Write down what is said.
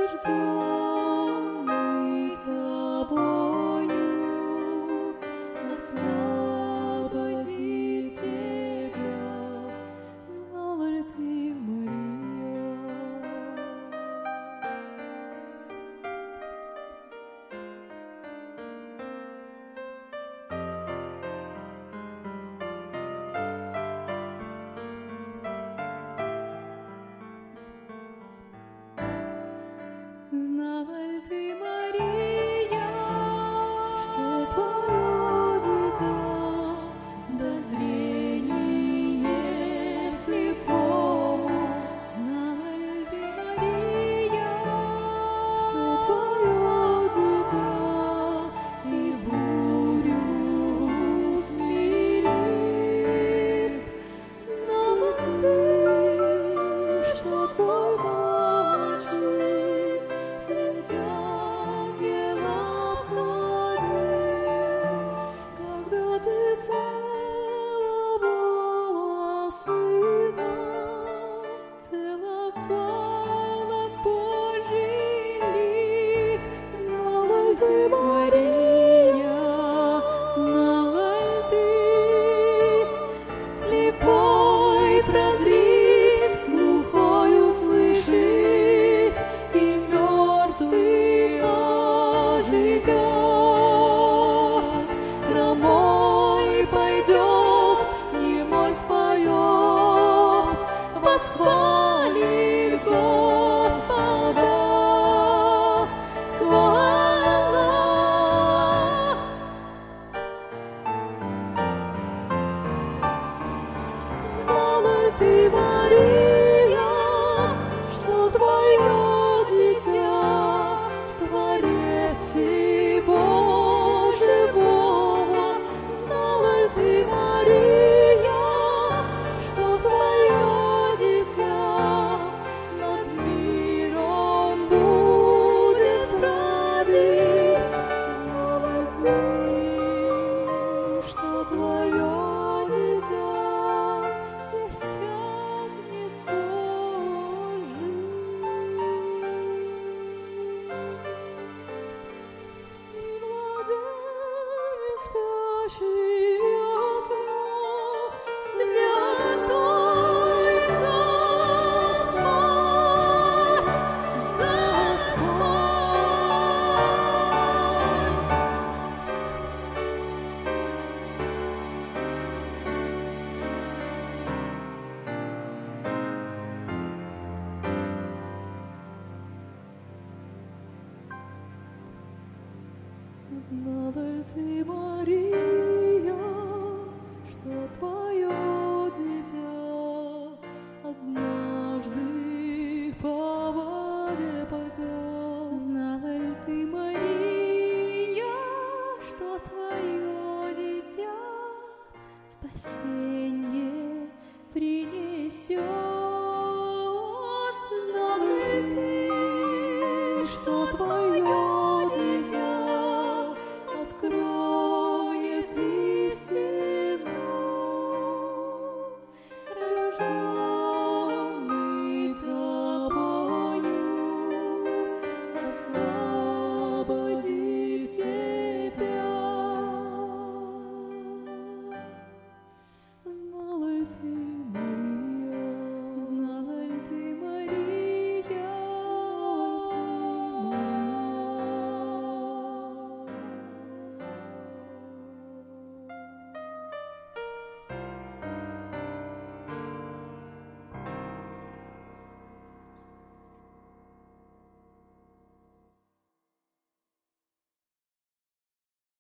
рожденный тобою, освободит тебя. Знала ли ты, Мария? Знала ли ты, Мария, что твое дитя до зрения слепому? Знала ли ты, Мария, что твое дитя и бурю смирит? Знала ли ты, что твой мальчик среди ангелов ходил, когда ты целовала сына, целовала Божий лик? Знала ли ты, Мария, знала ли ты? Слепой прозрит, глухой услышит, и мертвый оживет. Хромой пойдет, немой споет, восхвалит Господа. Хвала! Знала ли ты, Мария, что твое дитя Творец его живого? Знала ли ты, Мария, что твое дитя над миром будет править? Знала ли ты, что твое дитя есть Агнец Божий? И младенец спящий ясно, святой Господь, Знала ли ты, Мария, что твое